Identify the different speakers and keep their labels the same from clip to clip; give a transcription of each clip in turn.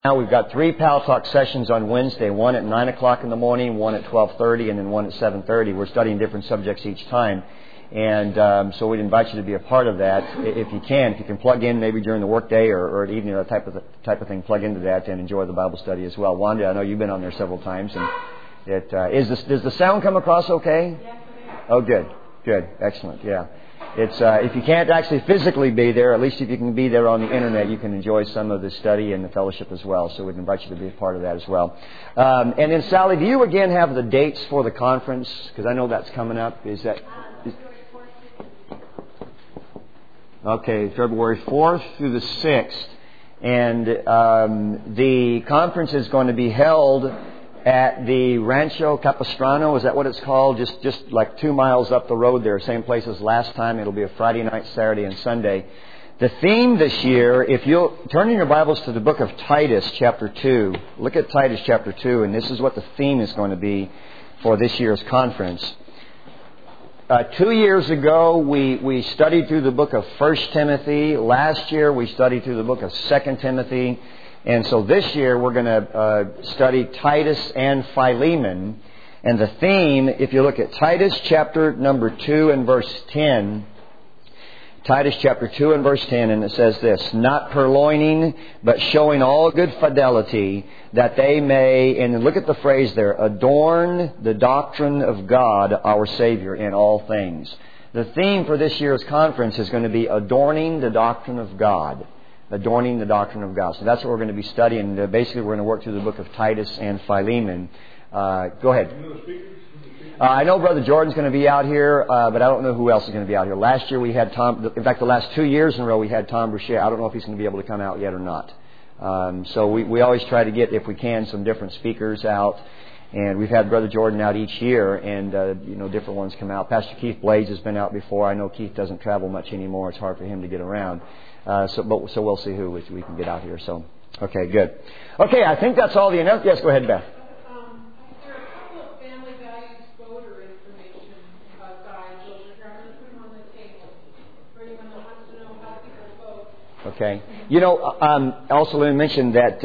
Speaker 1: Now we've got 3 Pal Talk sessions on Wednesday, one at 9 o'clock in the morning, one at 12:30, and then one at 7:30. We're studying different subjects each time. And so we'd invite you to be a part of that if you can. If you can plug in maybe during the workday or at evening or type of thing, plug into that and enjoy the Bible study as well. Wanda, I know you've been on there several times. And does the sound come across okay?
Speaker 2: Yes.
Speaker 1: Oh, good. Excellent. Yeah. It's if you can't actually physically be there, at least if you can be there on the internet, you can enjoy some of the study and the fellowship as well. So we'd invite you to be a part of that as well. And then, Sally, do you again have the dates for the conference? Because I know that's coming up. Okay, February 4th through the 6th. And the conference is going to be held at the Rancho Capistrano. Is that what it's called? Just like 2 miles up the road there. Same place as last time. It'll be a Friday night, Saturday, and Sunday. The theme this year, if you'll turn in your Bibles to the book of Titus, chapter 2. Look at Titus, chapter 2, and this is what the theme is going to be for this year's conference. 2 years ago, we studied through the book of 1 Timothy. Last year, we studied through the book of 2 Timothy. And so this year, we're going to study Titus and Philemon. And the theme, if you look at Titus chapter number 2 and verse 10, Titus chapter 2 and verse 10, and it says this, not purloining, but showing all good fidelity, that they may, and look at the phrase there, adorn the doctrine of God, our Savior, in all things. The theme for this year's conference is going to be adorning the doctrine of God. Adorning the doctrine of God. So that's what we're going to be studying. Basically, we're going to work through the book of Titus and Philemon. Go ahead. I know Brother Jordan's going to be out here, but I don't know who else is going to be out here. Last year we had Tom. In fact, the last 2 years in a row we had Tom Boucher. I don't know if he's going to be able to come out yet or not. So we always try to get, if we can, some different speakers out. And we've had Brother Jordan out each year, and different ones come out. Pastor Keith Blades has been out before. I know Keith doesn't travel much anymore. It's hard for him to get around. So we'll see who we can get out here. So, okay, good. Okay, I think that's all the announcements. Yes, go ahead, Beth.
Speaker 2: There are a couple of family values voter information guides. I'm going to put them on the table for anyone that wants to know how people vote.
Speaker 1: Okay. Also let me mention that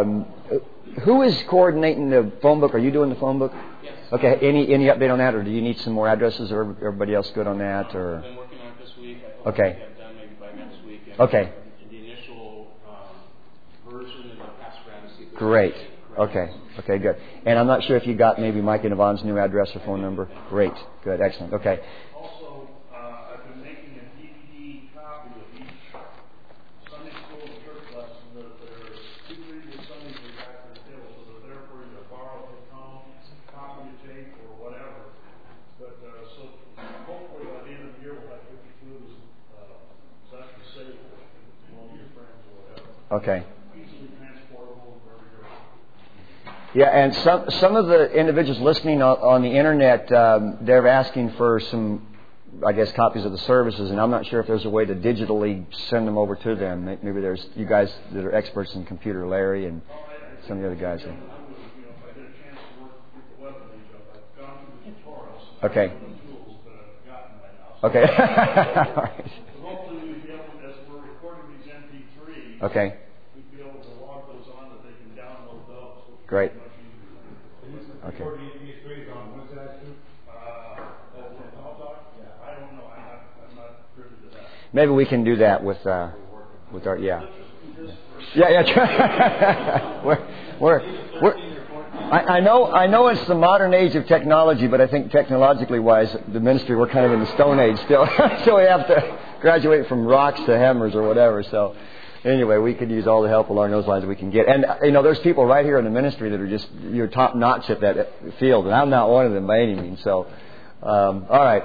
Speaker 1: who is coordinating the phone book? Are you doing the phone book?
Speaker 3: Yes.
Speaker 1: Okay. Any update on that, or do you need some more addresses, or everybody else good on that? Or
Speaker 3: I've been working on it this week. I hope
Speaker 1: okay.
Speaker 3: to get it done maybe by next week. And
Speaker 1: okay.
Speaker 3: The initial version is a pass around to see if
Speaker 1: great. Okay, good. And I'm not sure if you got maybe Mike and Yvonne's new address or phone number. Great. Good. Excellent. Okay.
Speaker 4: Also, I've been making a DVD copy of each Sunday school and church lesson that there's 2 previous Sundays are back to the table, so they're there for you to borrow, take home, copy the tape, or whatever. But so hopefully by the end of the year we'll have 52 of these actually saved to all your friends or whatever.
Speaker 1: Okay.
Speaker 4: Easily transportable wherever you're at.
Speaker 1: Yeah, and some of the individuals listening on the internet, they're asking for some, I guess, copies of the services, and I'm not sure if there's a way to digitally send them over to them. Maybe there's you guys that are experts in computer, Larry, and some of the other guys.
Speaker 4: If I get a chance to work with the web page up, I've gone through the tutorials.
Speaker 1: Okay.
Speaker 4: Some of the tools that I've gotten by now.
Speaker 1: Okay. All right.
Speaker 4: So hopefully we'll be able, as we're recording these MP3s,
Speaker 1: Okay.
Speaker 4: we'll be able to log those on that they can download those.
Speaker 1: Great.
Speaker 4: Okay. Recording MP3s on what's that too? I don't know. I'm not privy to that.
Speaker 1: Maybe we can do that with our I know it's the modern age of technology, but I think technologically wise, the ministry we're kind of in the Stone Age still, so we have to graduate from rocks to hammers or whatever. So anyway, we could use all the help along those lines that we can get. And there's people right here in the ministry that are just top notch at that field, and I'm not one of them by any means. So, all right.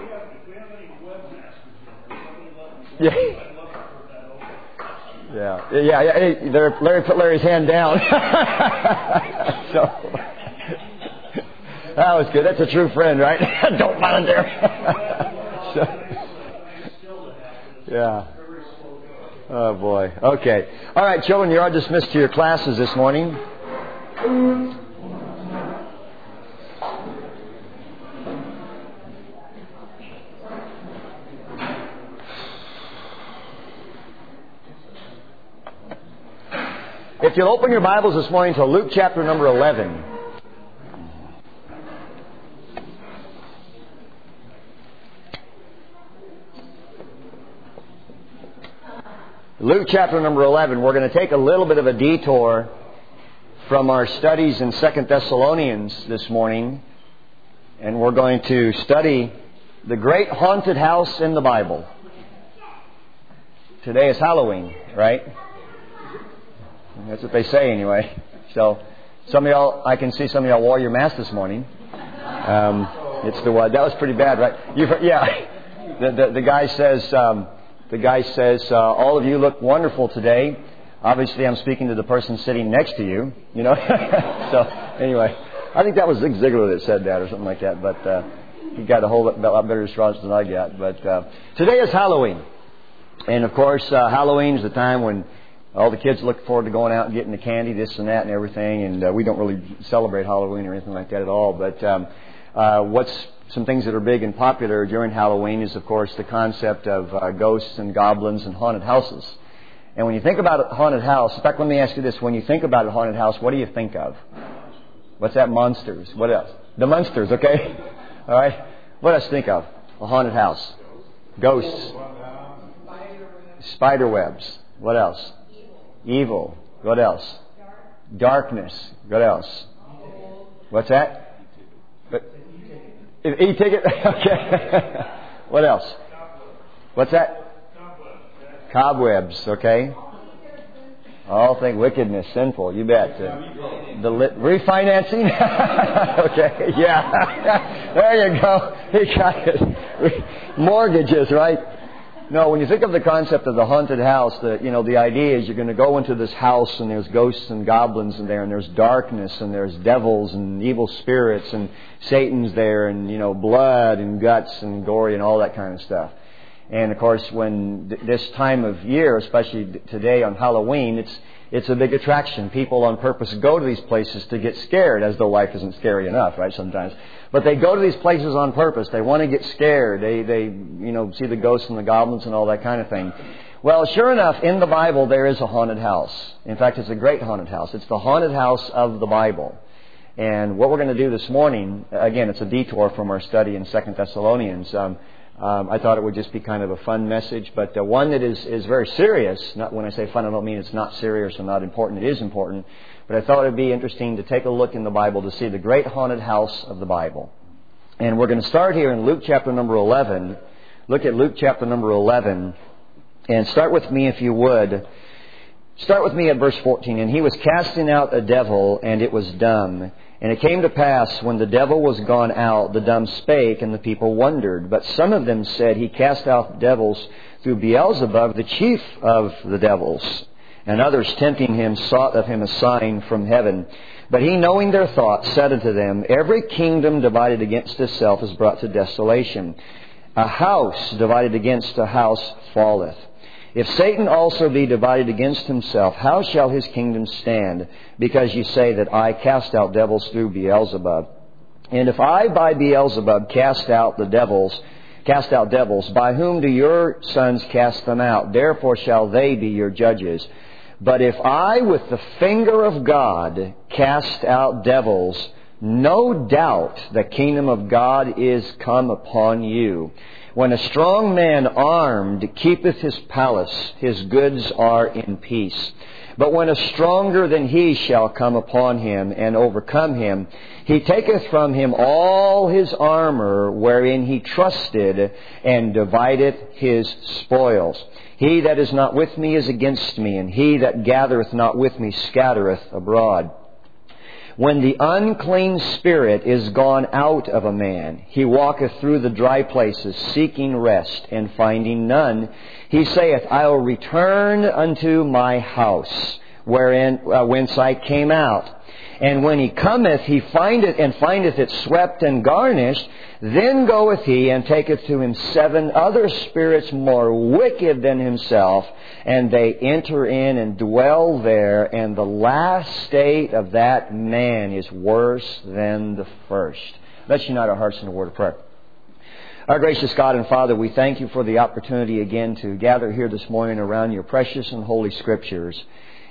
Speaker 1: Yeah. Yeah. Larry put Larry's hand down. So that was good. That's a true friend, right? Don't volunteer. Yeah. Oh boy. Okay. All right, children, you're all dismissed to your classes this morning. If you'll open your Bibles this morning to Luke chapter number 11. Luke chapter number 11. We're going to take a little bit of a detour from our studies in 2 Thessalonians this morning. And we're going to study the great haunted house in the Bible. Today is Halloween, right? That's what they say anyway. So, some of y'all, I can see some of y'all wore your mask this morning. It's the one that was pretty bad, right? The guy says, all of you look wonderful today. Obviously, I'm speaking to the person sitting next to you. You know. So anyway, I think that was Zig Ziglar that said that or something like that. But he got a whole lot better response than I got. But today is Halloween, and of course, Halloween is the time when all the kids look forward to going out and getting the candy, this and that and everything, and we don't really celebrate Halloween or anything like that at all. But what's some things that are big and popular during Halloween is, of course, the concept of ghosts and goblins and haunted houses. And when you think about a haunted house, in fact, let me ask you this. When you think about a haunted house, what do you think of? What's that? Monsters. What else? The monsters, okay? All right. What else think of? A haunted house. Ghosts. Spider webs. What else? Evil. What else? Darkness. What else? What's that? E-ticket? Okay. What else? What's that? Cobwebs. Okay. All things wickedness, sinful. You bet. Refinancing? Okay. Yeah. There you go. He got it. Mortgages, right? No, when you think of the concept of the haunted house, the idea is you're going to go into this house and there's ghosts and goblins in there and there's darkness and there's devils and evil spirits and Satan's there and, blood and guts and gory and all that kind of stuff. And of course, when this time of year, especially today on Halloween, it's a big attraction. People on purpose go to these places to get scared, as though life isn't scary enough, right, sometimes. But they go to these places on purpose. They want to get scared. They see the ghosts and the goblins and all that kind of thing. Well, sure enough, in the Bible there is a haunted house. In fact, it's a great haunted house. It's the haunted house of the Bible. And what we're going to do this morning, again, it's a detour from our study in 2 Thessalonians. I thought it would just be kind of a fun message, but one that is very serious. Not when I say fun, I don't mean it's not serious or not important. It is important. But I thought it would be interesting to take a look in the Bible to see the great haunted house of the Bible. And we're going to start here in Luke chapter number 11. Look at Luke chapter number 11. And start with me, if you would. Start with me at verse 14. And he was casting out a devil, and it was dumb. And it came to pass, when the devil was gone out, the dumb spake, and the people wondered. But some of them said, he cast out devils through Beelzebub, the chief of the devils. And others, tempting him, sought of him a sign from heaven. But he, knowing their thoughts, said unto them, every kingdom divided against itself is brought to desolation. A house divided against a house falleth. If Satan also be divided against himself, how shall his kingdom stand? Because ye say that I cast out devils through Beelzebub. And if I by Beelzebub cast out devils, by whom do your sons cast them out? Therefore shall they be your judges. But if I with the finger of God cast out devils, no doubt the kingdom of God is come upon you. When a strong man armed keepeth his palace, his goods are in peace. But when a stronger than he shall come upon him and overcome him, he taketh from him all his armor wherein he trusted, and divideth his spoils. He that is not with me is against me, and he that gathereth not with me scattereth abroad. When the unclean spirit is gone out of a man, he walketh through the dry places, seeking rest, and finding none. He saith, I will return unto my house, whence I came out. And when he cometh, he findeth it swept and garnished. Then goeth he and taketh to him 7 other spirits more wicked than himself, and they enter in and dwell there. And the last state of that man is worse than the first. Let's unite our hearts in a word of prayer. Our gracious God and Father, we thank you for the opportunity again to gather here this morning around your precious and holy Scriptures.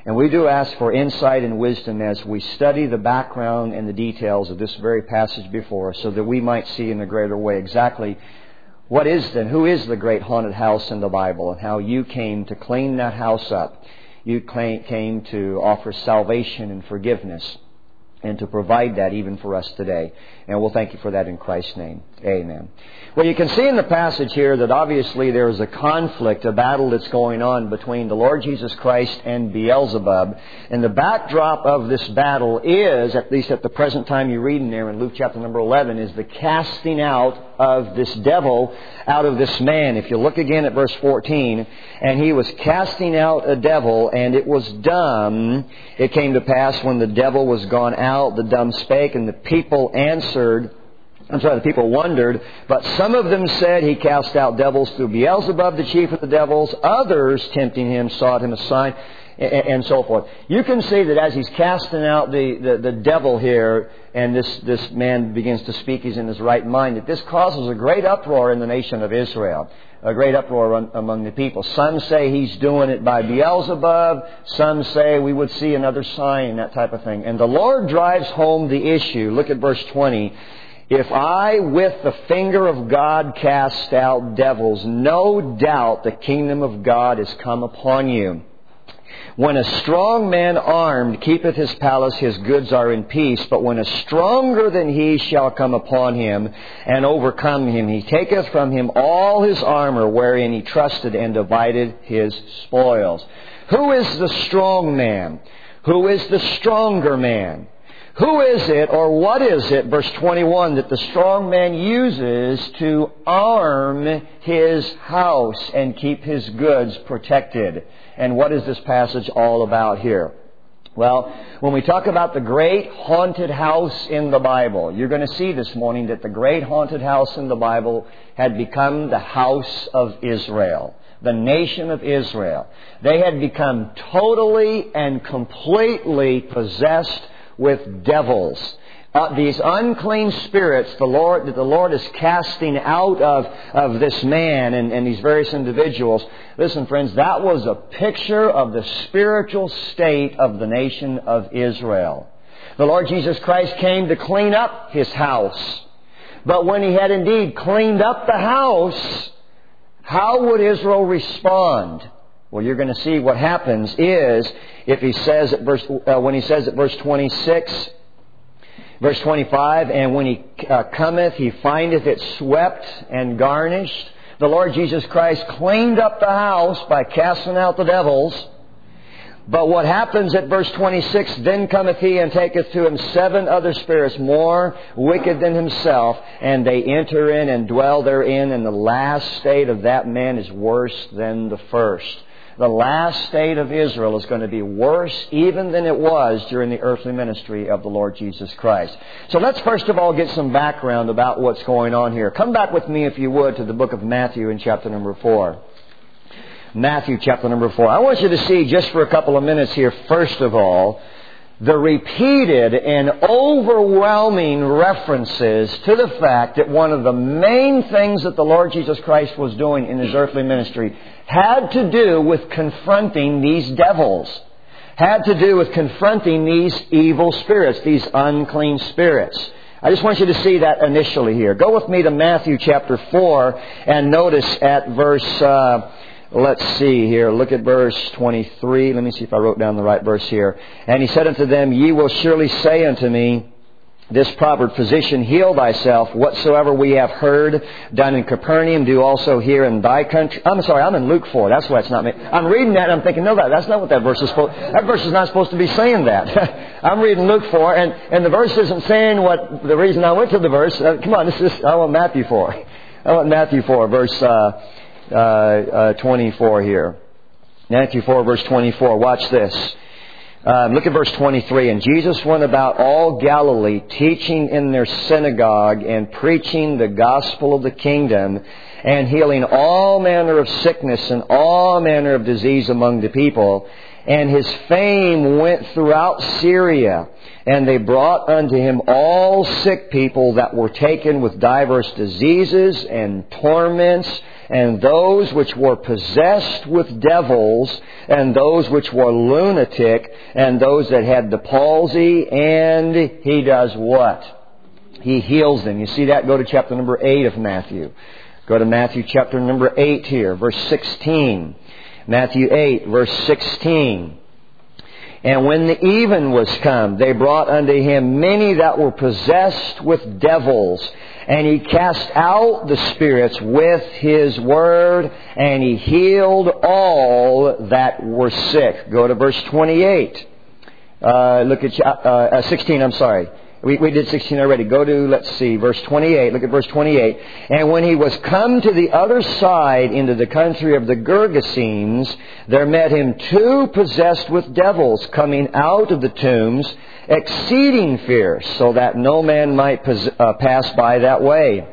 Speaker 1: And we do ask for insight and wisdom as we study the background and the details of this very passage before us, so that we might see in a greater way exactly what is then, who is the great haunted house in the Bible, and how you came to clean that house up. You came to offer salvation and forgiveness, and to provide that even for us today. And we'll thank you for that in Christ's name. Amen. Well, you can see in the passage here that obviously there is a conflict, a battle that's going on between the Lord Jesus Christ and Beelzebub. And the backdrop of this battle is, at least at the present time you read in there in Luke chapter number 11, is the casting out of this devil out of this man. If you look again at verse 14, and he was casting out a devil, and it was dumb. It came to pass when the devil was gone out, the dumb spake, and the people the people wondered, but some of them said he cast out devils through Beelzebub, the chief of the devils. Others, tempting him, sought him a sign, and so forth. You can see that as he's casting out the devil here, and this man begins to speak, he's in his right mind, that this causes a great uproar in the nation of Israel. A great uproar among the people. Some say he's doing it by Beelzebub. Some say we would see another sign, that type of thing. And the Lord drives home the issue. Look at verse 20. If I with the finger of God cast out devils, no doubt the kingdom of God is come upon you. When a strong man armed keepeth his palace, his goods are in peace. But when a stronger than he shall come upon him and overcome him, he taketh from him all his armor wherein he trusted, and divided his spoils. Who is the strong man? Who is the stronger man? Who is it, or what is it, verse 21, that the strong man uses to arm his house and keep his goods protected? And what is this passage all about here? Well, when we talk about the great haunted house in the Bible, you're going to see this morning that the great haunted house in the Bible had become the house of Israel, the nation of Israel. They had become totally and completely possessed with devils. These unclean spirits that the Lord is casting out of this man and these various individuals. Listen, friends, that was a picture of the spiritual state of the nation of Israel. The Lord Jesus Christ came to clean up His house. But when He had indeed cleaned up the house, how would Israel respond? Well, you're going to see what happens is, if He says when He says at verse 26, verse 25, and when He cometh, He findeth it swept and garnished. The Lord Jesus Christ cleaned up the house by casting out the devils. But what happens at verse 26, then cometh He and taketh to Him 7 other spirits more wicked than himself, and they enter in and dwell therein, and the last state of that man is worse than the first. The last state of Israel is going to be worse even than it was during the earthly ministry of the Lord Jesus Christ. So let's first of all get some background about what's going on here. Come back with me, if you would, to the book of Matthew in chapter number 4. Matthew chapter number 4. I want you to see just for a couple of minutes here, first of all, the repeated and overwhelming references to the fact that one of the main things that the Lord Jesus Christ was doing in His earthly ministry had to do with confronting these devils. Had to do with confronting these evil spirits, these unclean spirits. I just want you to see that initially here. Go with me to Matthew chapter 4 and notice at verse... let's see here. Look at verse 23. Let me see if I wrote down the right verse here. And He said unto them, Ye will surely say unto me, this proverb, Physician, heal thyself. Whatsoever we have heard done in Capernaum, do also here in thy country. I'm sorry, I'm in Luke 4. That's why it's not me. I'm reading that and I'm thinking, no, that's not what that verse is supposed to... That verse is not supposed to be saying that. I'm reading Luke 4, and the verse isn't saying what... The reason I went to the verse... come on, I want Matthew 4. I want Matthew 4, verse 24 here. Matthew 4, verse 24. Watch this. Look at verse 23. And Jesus went about all Galilee, teaching in their synagogue and preaching the gospel of the kingdom, and healing all manner of sickness and all manner of disease among the people. And His fame went throughout Syria, and they brought unto Him all sick people that were taken with diverse diseases and torments, and those which were possessed with devils, and those which were lunatic, and those that had the palsy, and He does what? He heals them. You see that? Go to chapter number 8 of Matthew. Go to Matthew chapter number 8 here, verse 16. Matthew 8, verse 16. And when the even was come, they brought unto Him many that were possessed with devils. And He cast out the spirits with His word, and He healed all that were sick. Go to verse 28. Look at 16, I'm sorry. We did 16 already. Go to, let's see, verse 28. Look at verse 28. And when He was come to the other side into the country of the Gergesenes, there met Him two possessed with devils coming out of the tombs, exceeding fierce, so that no man might pass by that way.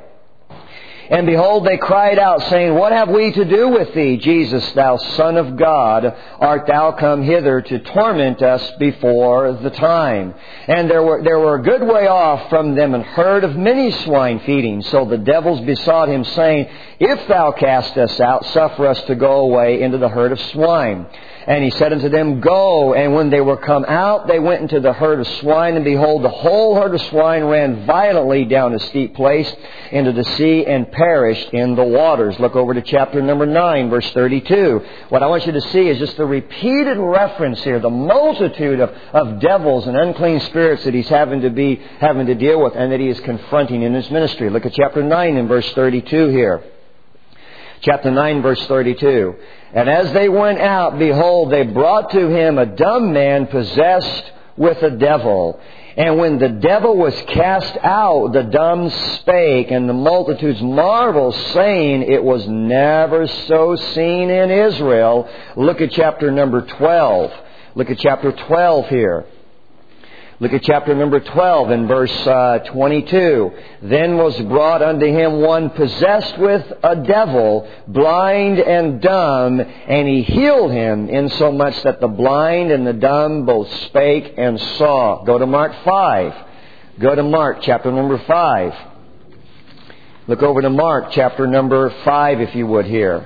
Speaker 1: And behold, they cried out, saying, What have we to do with Thee, Jesus, Thou Son of God? Art Thou come hither to torment us before the time? And there were a good way off from them an herd of many swine feeding. So the devils besought Him, saying, If Thou cast us out, suffer us to go away into the herd of swine. And He said unto them, Go. And when they were come out, they went into the herd of swine, and behold, the whole herd of swine ran violently down a steep place into the sea, and perished in the waters. Look over to chapter number 9, verse 32. What I want you to see is just the repeated reference here, the multitude of devils and unclean spirits that He's having to deal with, and that He is confronting in His ministry. Look at chapter 9 and verse 32 here. Chapter 9, verse 32. And as they went out, behold, they brought to Him a dumb man possessed with a devil. And when the devil was cast out, the dumb spake, and the multitudes marveled, saying, It was never so seen in Israel. Look at chapter number 12. Look at chapter 12 here. Look at chapter number 12 and verse 22. Then was brought unto Him one possessed with a devil, blind and dumb, and He healed him, insomuch that the blind and the dumb both spake and saw. Go to Mark 5. Go to Mark chapter number 5. Look over to Mark chapter number 5 if you would here.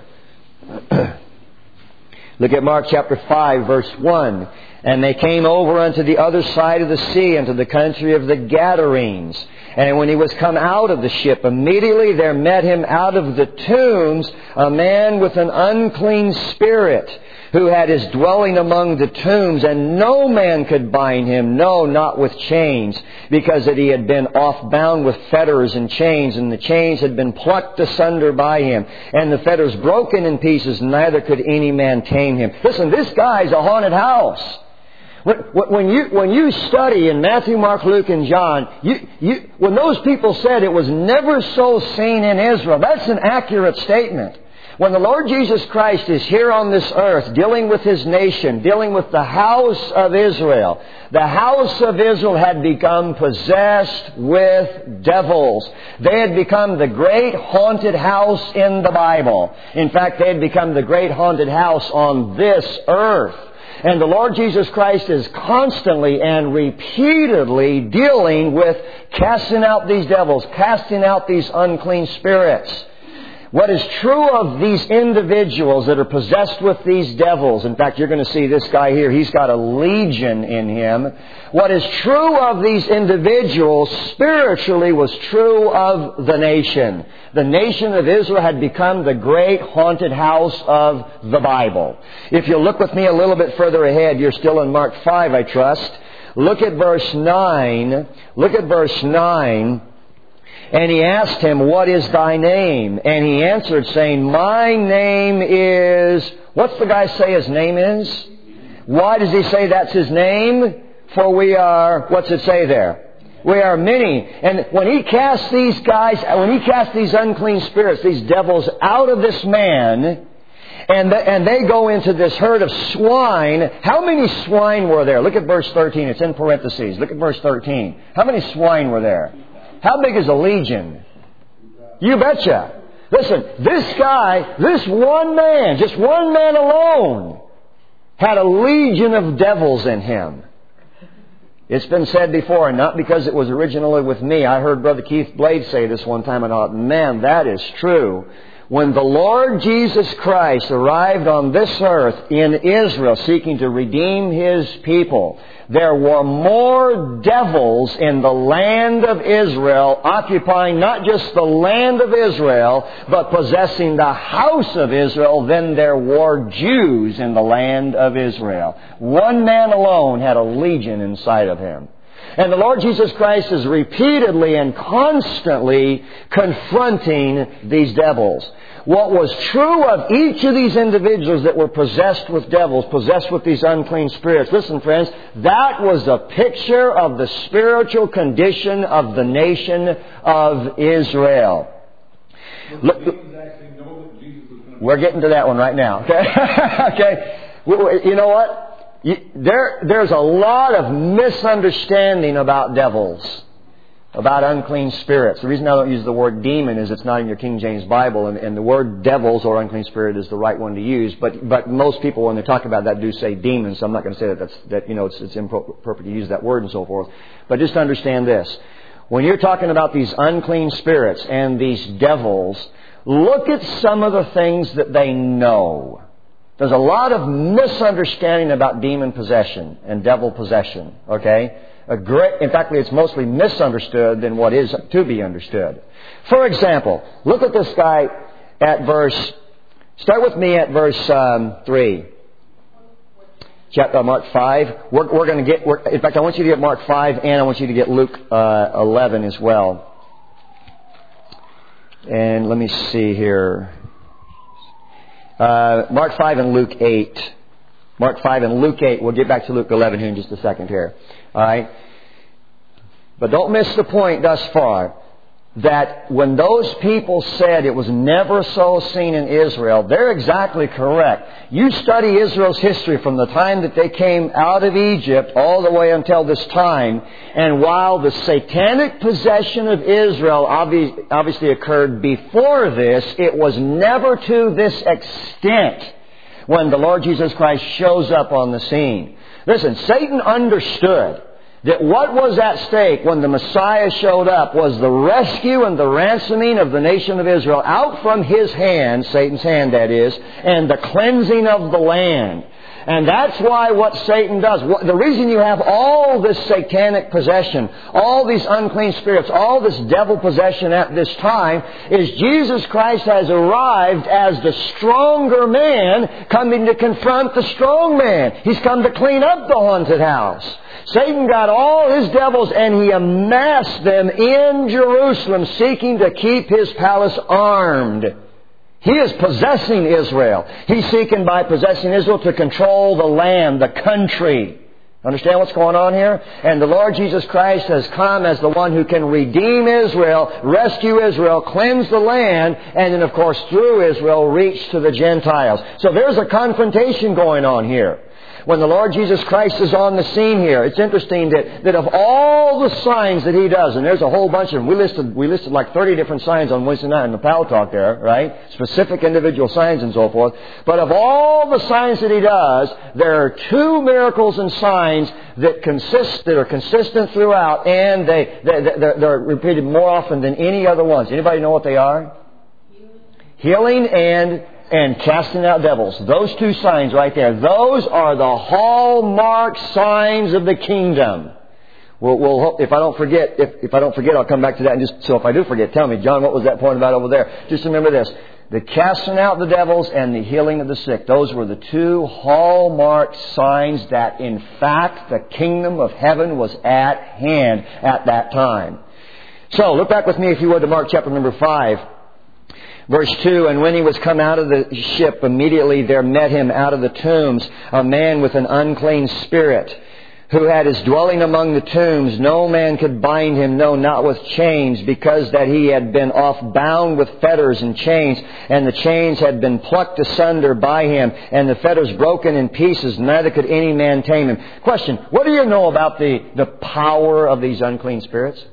Speaker 1: Look at Mark chapter 5 verse 1. And they came over unto the other side of the sea, unto the country of the Gadarenes. And when He was come out of the ship, immediately there met Him out of the tombs a man with an unclean spirit, who had his dwelling among the tombs, and no man could bind him, no, not with chains, because that he had been oft bound with fetters and chains, and the chains had been plucked asunder by him, and the fetters broken in pieces, neither could any man tame him. Listen, this guy's a haunted house. When you study in Matthew, Mark, Luke, and John, when those people said it was never so seen in Israel, that's an accurate statement. When the Lord Jesus Christ is here on this earth, dealing with His nation, dealing with the house of Israel, the house of Israel had become possessed with devils. They had become the great haunted house in the Bible. In fact, they had become the great haunted house on this earth. And the Lord Jesus Christ is constantly and repeatedly dealing with casting out these devils, casting out these unclean spirits. What is true of these individuals that are possessed with these devils, in fact, you're going to see this guy here, he's got a legion in him. What is true of these individuals spiritually was true of the nation. The nation of Israel had become the great haunted house of the Bible. If you'll look with me a little bit further ahead, you're still in Mark 5, I trust. Look at verse 9. Look at verse 9. And He asked him, What is thy name? And he answered, saying, My name is... What's the guy say his name is? Why does he say that's his name? For we are... What's it say there? We are many. And when He casts these guys, when He casts these unclean spirits, these devils out of this man, and they go into this herd of swine, how many swine were there? Look at verse 13. It's in parentheses. Look at verse 13. How many swine were there? How big is a legion? You betcha. Listen, this guy, this one man, just one man alone, had a legion of devils in him. It's been said before, and not because it was originally with me. I heard Brother Keith Blade say this one time, and I thought, man, that is true. When the Lord Jesus Christ arrived on this earth in Israel seeking to redeem His people, there were more devils in the land of Israel, occupying not just the land of Israel, but possessing the house of Israel than there were Jews in the land of Israel. One man alone had a legion inside of him. And the Lord Jesus Christ is repeatedly and constantly confronting these devils. What was true of each of these individuals that were possessed with devils, possessed with these unclean spirits, listen friends, that was a picture of the spiritual condition of the nation of Israel. Look, we're getting to that one right now. Okay? Okay. You know what? There's a lot of misunderstanding about devils, about unclean spirits. The reason I don't use the word demon is it's not in your King James Bible, and the word devils or unclean spirit is the right one to use. But most people, when they talk about that, do say demons. So I'm not going to say that it's improper to use that word and so forth. But just understand this: when you're talking about these unclean spirits and these devils, look at some of the things that they know. There's a lot of misunderstanding about demon possession and devil possession, okay? In fact, it's mostly misunderstood than what is to be understood. For example, look at this guy at start with me at verse 3. Chapter Mark 5. In fact, I want you to get Mark 5 and I want you to get Luke 11 as well. And let me see here. Mark 5 and Luke 8. Mark 5 and Luke 8. We'll get back to Luke 11 here in just a second here. Alright? But don't miss the point thus far that when those people said it was never so seen in Israel, they're exactly correct. You study Israel's history from the time that they came out of Egypt all the way until this time, and while the satanic possession of Israel obviously occurred before this, it was never to this extent when the Lord Jesus Christ shows up on the scene. Listen, Satan understood that what was at stake when the Messiah showed up was the rescue and the ransoming of the nation of Israel out from his hand, Satan's hand that is, and the cleansing of the land. And that's why what Satan does, the reason you have all this satanic possession, all these unclean spirits, all this devil possession at this time, is Jesus Christ has arrived as the stronger man coming to confront the strong man. He's come to clean up the haunted house. Satan got all his devils and he amassed them in Jerusalem, seeking to keep his palace armed. He is possessing Israel. He's seeking by possessing Israel to control the land, the country. Understand what's going on here? And the Lord Jesus Christ has come as the one who can redeem Israel, rescue Israel, cleanse the land, and then of course through Israel reach to the Gentiles. So there's a confrontation going on here. When the Lord Jesus Christ is on the scene here, it's interesting that of all the signs that He does, and there's a whole bunch of them, we listed like 30 different signs on Wednesday night in the Pal Talk there, right? Specific individual signs and so forth. But of all the signs that He does, there are two miracles and signs that are consistent throughout, and they're repeated more often than any other ones. Anybody know what they are? Healing and casting out devils. Those two signs right there. Those are the hallmark signs of the kingdom. We'll if I don't forget, I'll come back to that. And so if I do forget, tell me, John, what was that point about over there? Just remember this: the casting out the devils and the healing of the sick. Those were the two hallmark signs that, in fact, the kingdom of heaven was at hand at that time. So look back with me, if you would, to Mark chapter number 5. Verse 2, and when he was come out of the ship, immediately there met him out of the tombs a man with an unclean spirit, who had his dwelling among the tombs. No man could bind him, no, not with chains, because that he had been oft bound with fetters and chains, and the chains had been plucked asunder by him, and the fetters broken in pieces, neither could any man tame him. Question, what do you know about the power of these unclean spirits?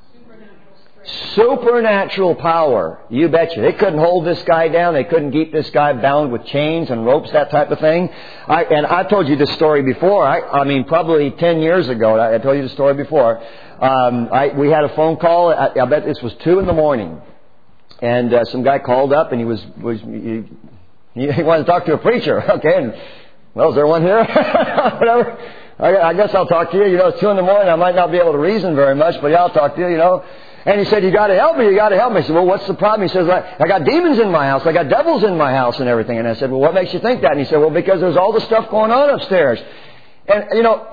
Speaker 1: Supernatural power. You betcha. They couldn't hold this guy down. They couldn't keep this guy bound with chains and ropes, that type of thing. I've told you this story before. I mean, probably 10 years ago. I told you the story before. We had a phone call. I bet this was 2 in the morning. And some guy called up, and he wanted to talk to a preacher. Okay, and, well, is there one here? Whatever. I guess I'll talk to you. It's 2 a.m. I might not be able to reason very much, but yeah, I'll talk to you, And he said, you got to help me. I said, well, what's the problem? He says, I got demons in my house. I got devils in my house and everything. And I said, well, what makes you think that? And he said, well, because there's all this stuff going on upstairs. And,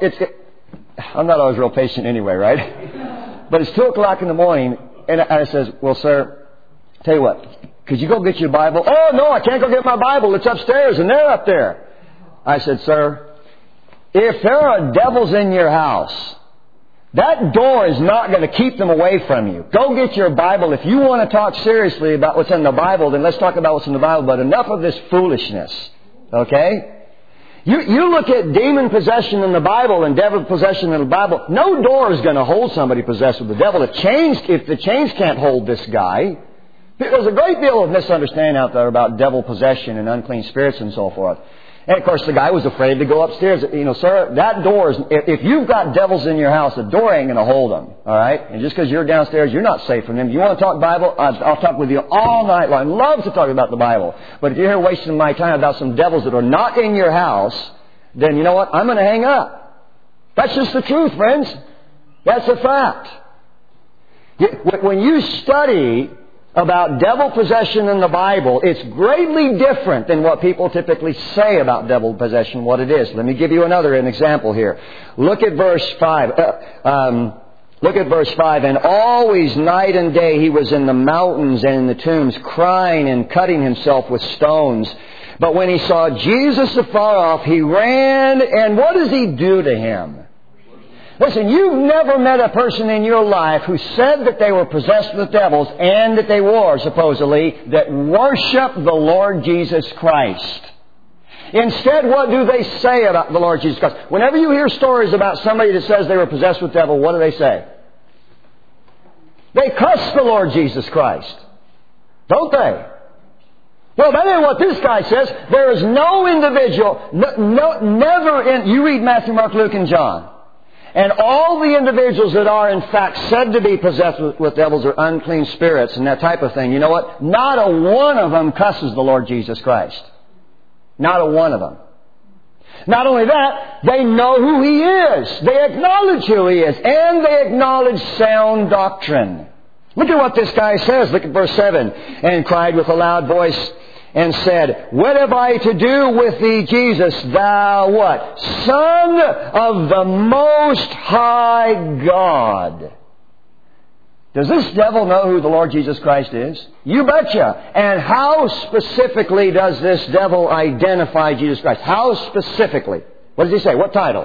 Speaker 1: I'm not always real patient anyway, right? But it's 2 o'clock in the morning, and I says, well, sir, tell you what, could you go get your Bible? Oh, no, I can't go get my Bible. It's upstairs, and they're up there. I said, sir, if there are devils in your house, that door is not going to keep them away from you. Go get your Bible. If you want to talk seriously about what's in the Bible, then let's talk about what's in the Bible. But enough of this foolishness. Okay? You look at demon possession in the Bible and devil possession in the Bible. No door is going to hold somebody possessed with the devil. If the chains can't hold this guy. There's a great deal of misunderstanding out there about devil possession and unclean spirits and so forth. And, of course, the guy was afraid to go upstairs. Sir, that door is... If you've got devils in your house, the door ain't going to hold them. All right? And just because you're downstairs, you're not safe from them. You want to talk Bible? I'll talk with you all night long. I love to talk about the Bible. But if you're here wasting my time about some devils that are not in your house, then you know what? I'm going to hang up. That's just the truth, friends. That's a fact. When you study about devil possession in the Bible, it's greatly different than what people typically say about devil possession, what it is. Let me give you an example here. Look at verse 5. Look at verse 5. And always night and day he was in the mountains and in the tombs, crying and cutting himself with stones. But when he saw Jesus afar off, he ran, and what does he do to him? Listen, you've never met a person in your life who said that they were possessed with devils, and that they were, supposedly, that worship the Lord Jesus Christ. Instead, what do they say about the Lord Jesus Christ? Whenever you hear stories about somebody that says they were possessed with devil, what do they say? They cuss the Lord Jesus Christ. Don't they? Well, that ain't what this guy says. There is no individual, you read Matthew, Mark, Luke, and John. And all the individuals that are in fact said to be possessed with devils or unclean spirits and that type of thing, you know what? Not a one of them cusses the Lord Jesus Christ. Not a one of them. Not only that, they know who He is. They acknowledge who He is. And they acknowledge sound doctrine. Look at what this guy says. Look at verse 7. And cried with a loud voice and said, what have I to do with thee, Jesus, thou what? Son of the Most High God. Does this devil know who the Lord Jesus Christ is? You betcha. And how specifically does this devil identify Jesus Christ? How specifically? What does he say? What title?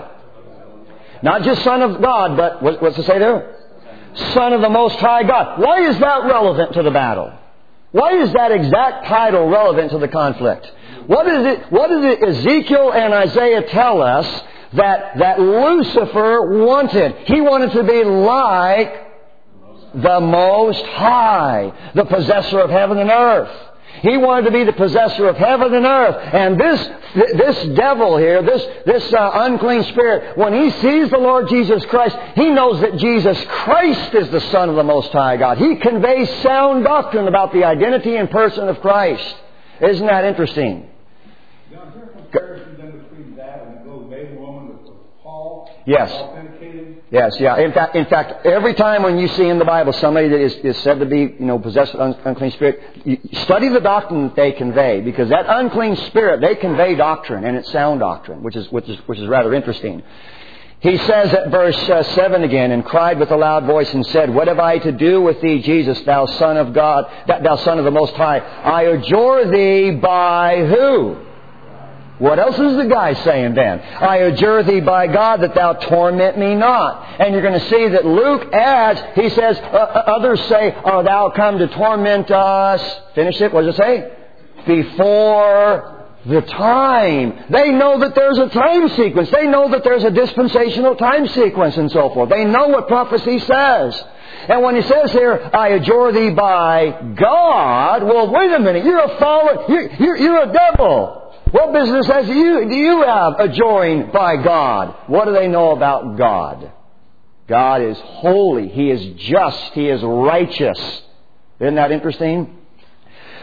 Speaker 1: Not just Son of God, but what's it say there? Son of the Most High God. Why is that relevant to the battle? Why is that exact title relevant to the conflict? What did Ezekiel and Isaiah tell us that Lucifer wanted? He wanted to be like the Most High, the possessor of heaven and earth. He wanted to be the possessor of heaven and earth. And this devil here, this unclean spirit, when he sees the Lord Jesus Christ, he knows that Jesus Christ is the Son of the Most High God. He conveys sound doctrine about the identity and person of Christ. Isn't that interesting?
Speaker 5: Now, is there a comparison then between that and the little baby woman with Paul?
Speaker 1: Yes.
Speaker 5: Authenticated?
Speaker 1: Yes, yeah. In fact, every time when you see in the Bible somebody that is said to be, possessed with unclean spirit, you study the doctrine that they convey, because that unclean spirit, they convey doctrine, and it's sound doctrine, which is rather interesting. He says at verse 7 again, and cried with a loud voice and said, what have I to do with thee, Jesus, thou Son of God, thou Son of the Most High? I adjure thee by who? What else is the guy saying then? I adjure thee by God that thou torment me not. And you're going to see that Luke adds, he says, others say, thou come to torment us. Finish it. What does it say? Before the time. They know that there's a time sequence. They know that there's a dispensational time sequence and so forth. They know what prophecy says. And when he says here, I adjure thee by God, well, wait a minute. You're a fallen, you're a devil. What business do you have adjuring by God? What do they know about God? God is holy. He is just. He is righteous. Isn't that interesting?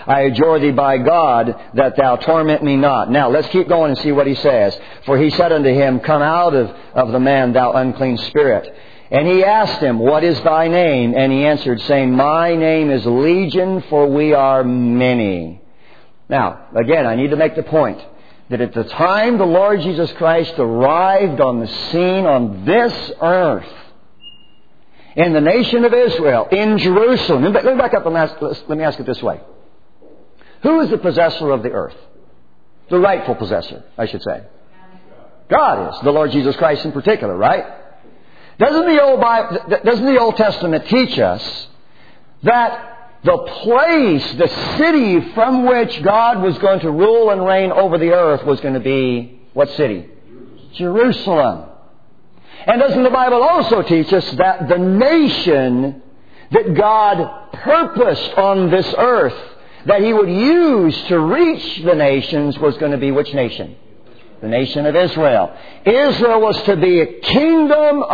Speaker 1: I adjure thee by God that thou torment me not. Now, let's keep going and see what he says. For he said unto him, Come out of the man, thou unclean spirit. And he asked him, What is thy name? And he answered, saying, My name is Legion, for we are many. Now, again, I need to make the point that at the time the Lord Jesus Christ arrived on the scene on this earth, in the nation of Israel, in Jerusalem. Let me back up and let me ask it this way. Who is the possessor of the earth? The rightful possessor, I should say. God is. The Lord Jesus Christ in particular, right? Doesn't the Old Testament teach us that the place, the city from which God was going to rule and reign over the earth was going to be what city? Jerusalem. And doesn't the Bible also teach us that the nation that God purposed on this earth that He would use to reach the nations was going to be which nation? The nation of Israel. Israel was to be a kingdom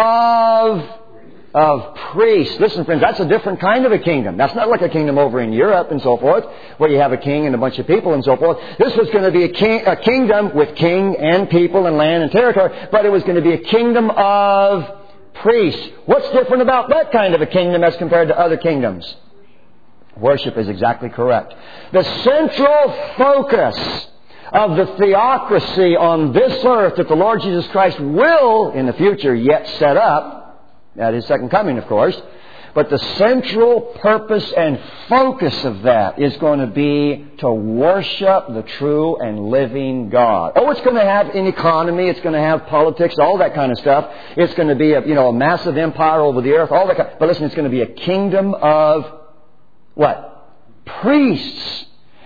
Speaker 1: of priests. Listen, friends, that's a different kind of a kingdom. That's not like a kingdom over in Europe and so forth, where you have a king and a bunch of people and so forth. This was going to be a kingdom with king and people and land and territory, but it was going to be a kingdom of priests. What's different about that kind of a kingdom as compared to other kingdoms? Worship is exactly correct. The central focus of the theocracy on this earth that the Lord Jesus Christ will, in the future, yet set up, at His second coming, of course. But the central purpose and focus of that is going to be to worship the true and living God. Oh, it's going to have an economy, it's going to have politics, all that kind of stuff. It's going to be a massive empire over the earth, all that kind. But listen, it's going to be a kingdom of what? Priests.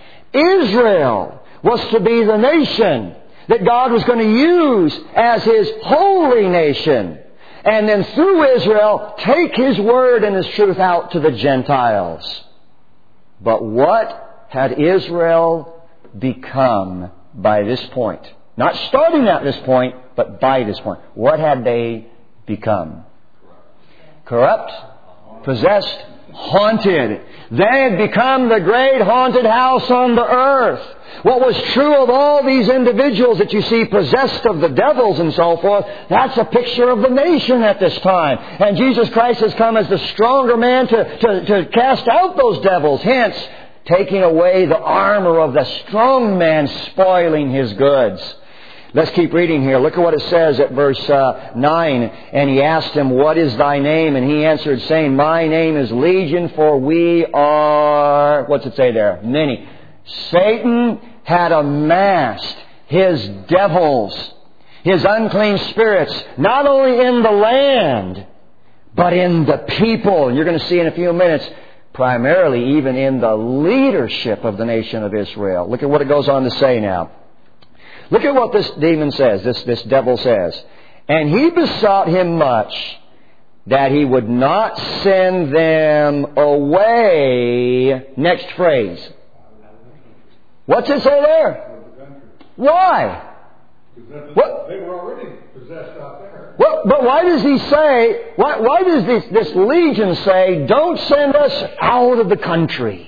Speaker 1: Israel was to be the nation that God was going to use as His holy nation. And then through Israel, take His word and His truth out to the Gentiles. But what had Israel become by this point? Not starting at this point, but by this point. What had they become? Corrupt, possessed, haunted. They had become the great haunted house on the earth. What was true of all these individuals that you see possessed of the devils and so forth, that's a picture of the nation at this time. And Jesus Christ has come as the stronger man to cast out those devils, hence taking away the armor of the strong man, spoiling his goods. Let's keep reading here. Look at what it says at verse 9. And he asked him, What is thy name? And he answered, saying, My name is Legion, for we are... What's it say there? Many. Satan had amassed his devils, his unclean spirits, not only in the land, but in the people. And you're going to see in a few minutes, primarily even in the leadership of the nation of Israel. Look at what it goes on to say now. Look at what this demon says, this devil says. And he besought him much that he would not send them away. Next phrase. What's it say there? Why? What?
Speaker 5: They were already possessed out there.
Speaker 1: Well, but why does he say, why does this legion say, don't send us out of the country?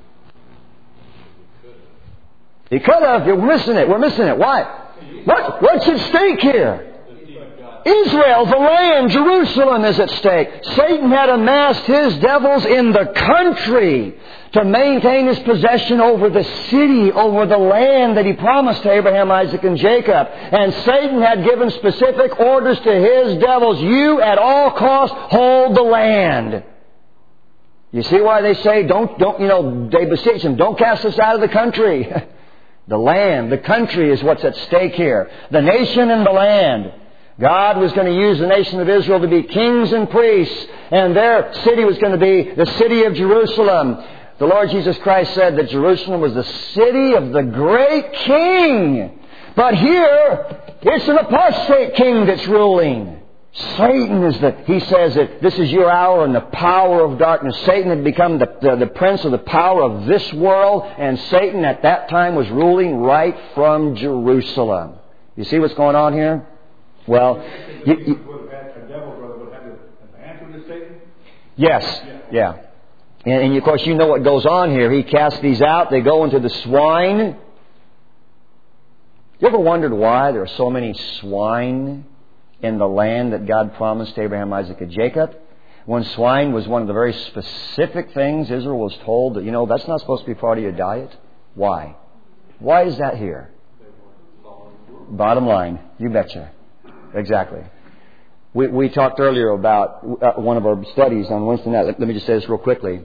Speaker 1: He could have. We're missing it. Why? What's at stake here? Israel, the land, Jerusalem is at stake. Satan had amassed his devils in the country to maintain his possession over the city, over the land that he promised to Abraham, Isaac, and Jacob. And Satan had given specific orders to his devils. You, at all costs, hold the land. You see why they say, they beseech him, don't cast us out of the country. The land, the country is what's at stake here. The nation and the land. God was going to use the nation of Israel to be kings and priests, and their city was going to be the city of Jerusalem. The Lord Jesus Christ said that Jerusalem was the city of the great king. But here, it's an apostate king that's ruling. Satan he says that this is your hour and the power of darkness. Satan had become the prince of the power of this world, and Satan at that time was ruling right from Jerusalem. You see what's going on here? Well,
Speaker 5: a devil brother would have an answer to Satan?
Speaker 1: Yes, yeah. And of course, you know what goes on here. He casts these out. They go into the swine. You ever wondered why there are so many swine in the land that God promised to Abraham, Isaac, and Jacob? When swine was one of the very specific things Israel was told that, that's not supposed to be part of your diet. Why? Why is that here? Bottom line, you betcha. Exactly. We talked earlier about one of our studies on Wednesday night. Let me just say this real quickly.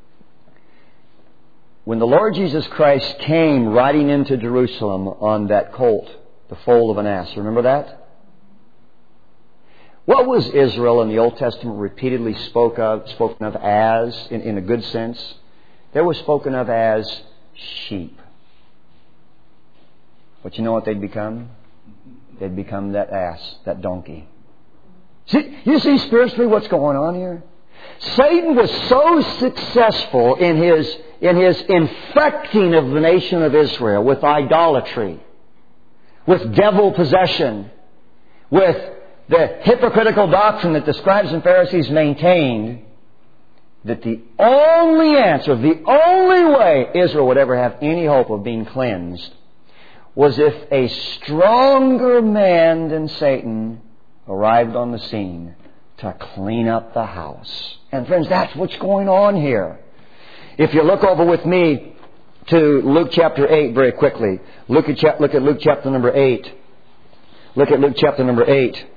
Speaker 1: When the Lord Jesus Christ came riding into Jerusalem on that colt, the foal of an ass, remember that? What was Israel in the Old Testament repeatedly spoken of as, in a good sense? They were spoken of as sheep. But you know what they'd become? They'd become that ass, that donkey. You see spiritually what's going on here? Satan was so successful in his infecting of the nation of Israel with idolatry, with devil possession, with the hypocritical doctrine that the scribes and Pharisees maintained, that the only answer, the only way Israel would ever have any hope of being cleansed was if a stronger man than Satan arrived on the scene to clean up the house. And friends, that's what's going on here. If you look over with me to Luke chapter 8 very quickly. Look at Luke chapter number 8. Look at Luke chapter number 8.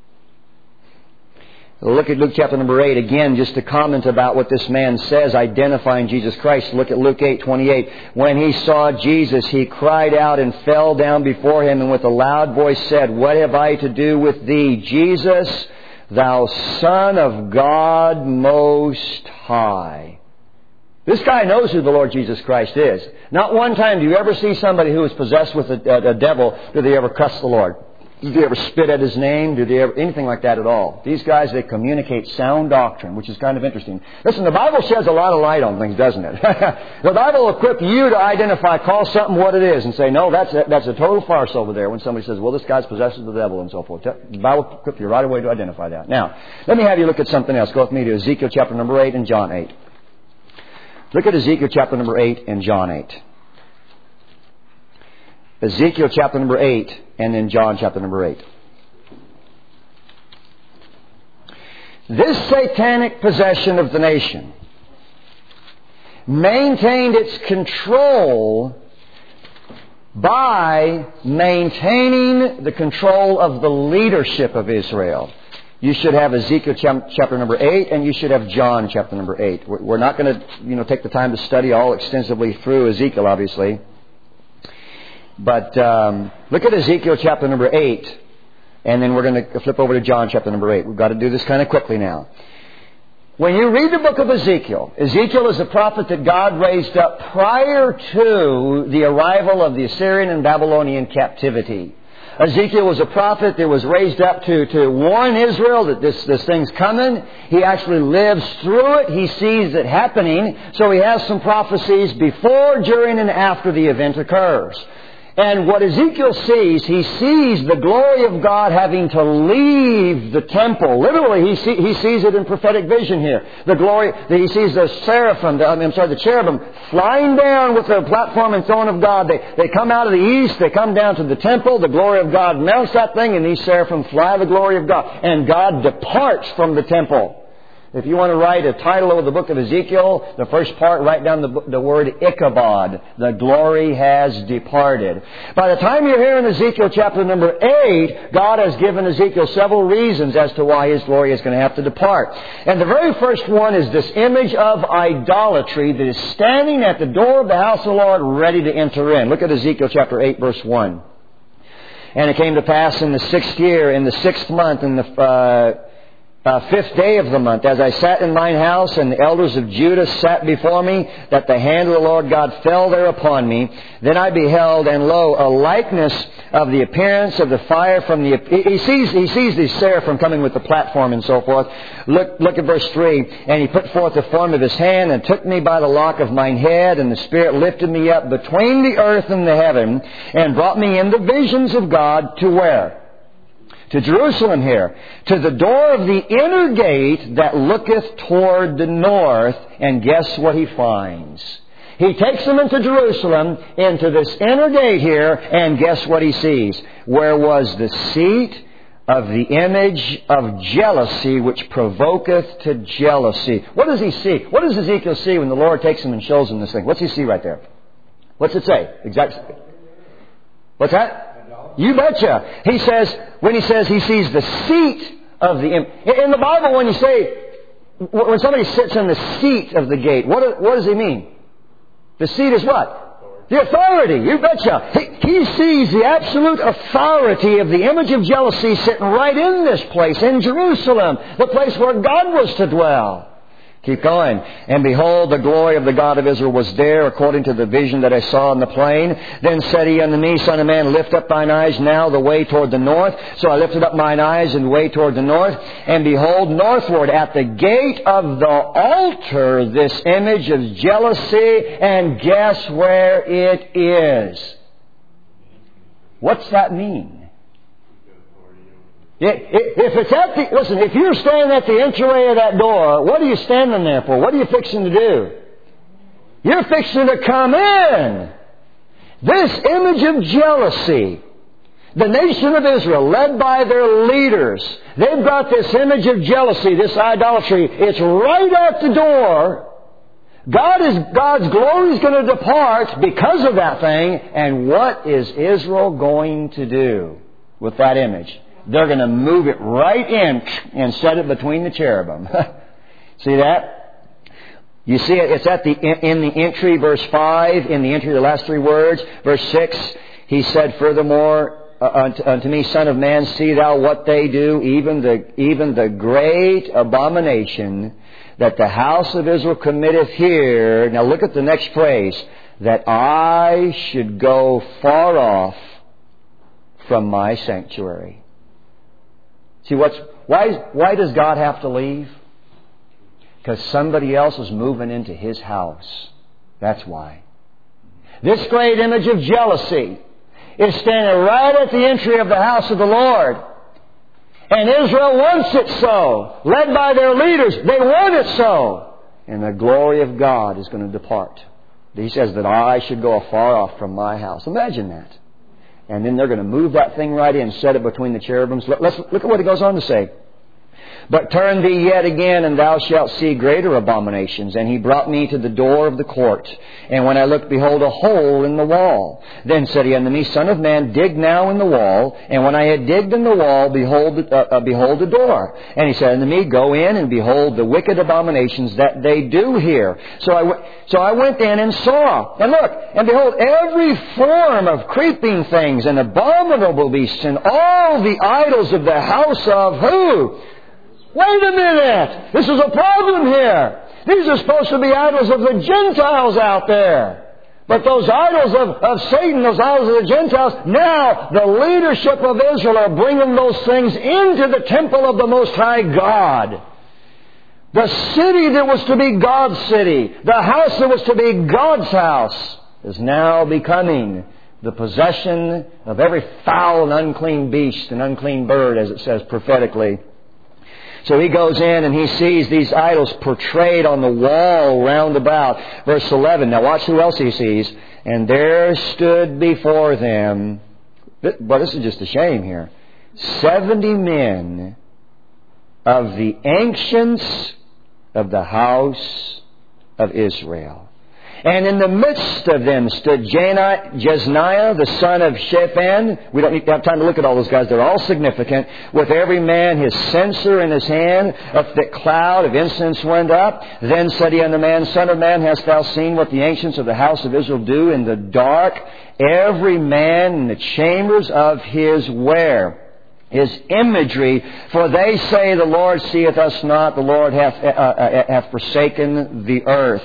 Speaker 1: Look at Luke chapter number 8 again, just to comment about what this man says, identifying Jesus Christ. Look at Luke 8:28. When he saw Jesus, he cried out and fell down before him, and with a loud voice said, "What have I to do with thee, Jesus, thou Son of God Most High?" This guy knows who the Lord Jesus Christ is. Not one time do you ever see somebody who is possessed with a devil, do they ever cuss the Lord? Do they ever spit at His name? Do they ever anything like that at all? These guys, they communicate sound doctrine, which is kind of interesting. Listen, the Bible sheds a lot of light on things, doesn't it? The Bible will equip you to identify, call something what it is, and say, no, that's a total farce over there. When somebody says, well, this guy's possessed with the devil and so forth. The Bible will equip you right away to identify that. Now, let me have you look at something else. Go with me to Ezekiel chapter number 8 and John 8. Look at Ezekiel chapter number 8 and John 8. Ezekiel chapter number 8 and then John chapter number 8. This satanic possession of the nation maintained its control by maintaining the control of the leadership of Israel. You should have Ezekiel chapter number 8 and you should have John chapter number 8. We're not going to take the time to study all extensively through Ezekiel, obviously. But look at Ezekiel chapter number 8, and then we're going to flip over to John chapter number 8. We've got to do this kind of quickly now. When you read the book of Ezekiel, Ezekiel is a prophet that God raised up prior to the arrival of the Assyrian and Babylonian captivity. Ezekiel was a prophet that was raised up to warn Israel that this thing's coming. He actually lives through it. He sees it happening. So he has some prophecies before, during, and after the event occurs. And what Ezekiel sees, he sees the glory of God having to leave the temple. Literally, he sees it in prophetic vision here. The glory, he sees the the cherubim flying down with their platform and throne of God. They come out of the east, they come down to the temple, the glory of God mounts that thing, and these seraphim fly the glory of God. And God departs from the temple. If you want to write a title over the book of Ezekiel, the first part, write down the word Ichabod. The glory has departed. By the time you're here in Ezekiel chapter number 8, God has given Ezekiel several reasons as to why His glory is going to have to depart. And the very first one is this image of idolatry that is standing at the door of the house of the Lord ready to enter in. Look at Ezekiel chapter 8, verse 1. And it came to pass in the 6th year, in the 6th month, in the 5th day of the month, as I sat in mine house, and the elders of Judah sat before me, that the hand of the Lord God fell there upon me. Then I beheld, and lo, a likeness of the appearance of the fire from the... He sees these seraphim coming with the platform and so forth. Look at verse 3. And he put forth the form of his hand, and took me by the lock of mine head, and the Spirit lifted me up between the earth and the heaven, and brought me in the visions of God to where? To Jerusalem here. To the door of the inner gate that looketh toward the north. And guess what he finds? He takes them into Jerusalem, into this inner gate here, and guess what he sees? Where was the seat of the image of jealousy, which provoketh to jealousy. What does he see? What does Ezekiel see when the Lord takes him and shows him this thing? What's he see right there? What's it say? Exactly. What's that? You betcha. He says, when he says he sees the seat of the image. In the Bible, when somebody sits in the seat of the gate, what does he mean? The seat is what? The authority, you betcha. He sees the absolute authority of the image of jealousy sitting right in this place, in Jerusalem, the place where God was to dwell. Keep going. And behold, the glory of the God of Israel was there, according to the vision that I saw in the plain. Then said he unto me, Son of man, lift up thine eyes now the way toward the north. So I lifted up mine eyes and the way toward the north. And behold, northward at the gate of the altar, this image of jealousy. And guess where it is? What's that mean? If you're standing at the entryway of that door, what are you standing there for? What are you fixing to do? You're fixing to come in. This image of jealousy, the nation of Israel, led by their leaders, they've got this image of jealousy, this idolatry. It's right at the door. God's glory is going to depart because of that thing. And what is Israel going to do with that image? They're going to move it right in and set it between the cherubim. See that? You see it? It's in the entry, verse 5, in the entry, the last three words. Verse 6, he said, furthermore, unto me, Son of man, see thou what they do, even the great abomination that the house of Israel committeth here. Now look at the next phrase. That I should go far off from my sanctuary. See, why does God have to leave? Because somebody else is moving into His house. That's why. This great image of jealousy is standing right at the entry of the house of the Lord. And Israel wants it so. Led by their leaders, they want it so. And the glory of God is going to depart. He says that I should go afar off from my house. Imagine that. And then they're going to move that thing right in, set it between the cherubims. Let's look at what he goes on to say. But turn thee yet again, and thou shalt see greater abominations. And he brought me to the door of the court. And when I looked, behold, a hole in the wall. Then said he unto me, Son of man, dig now in the wall. And when I had digged in the wall, behold the door. And he said unto me, Go in and behold the wicked abominations that they do here. So I went in and saw. And look, and behold, every form of creeping things and abominable beasts and all the idols of the house of who? Wait a minute! This is a problem here. These are supposed to be idols of the Gentiles out there. But those idols of Satan, those idols of the Gentiles, now the leadership of Israel are bringing those things into the temple of the Most High God. The city that was to be God's city, the house that was to be God's house, is now becoming the possession of every foul and unclean beast and unclean bird, as it says prophetically. So he goes in and he sees these idols portrayed on the wall round about. Verse 11. Now watch who else he sees. And there stood before them, but this is just a shame here, 70 men of the ancients of the house of Israel. And in the midst of them stood Jezniah, the son of Shaphan. We don't need to have time to look at all those guys. They're all significant. With every man his censer in his hand, a thick cloud of incense went up. Then said he unto the man, Son of man, hast thou seen what the ancients of the house of Israel do in the dark? Every man in the chambers of his where? His imagery. For they say, The Lord seeth us not, the Lord hath forsaken the earth.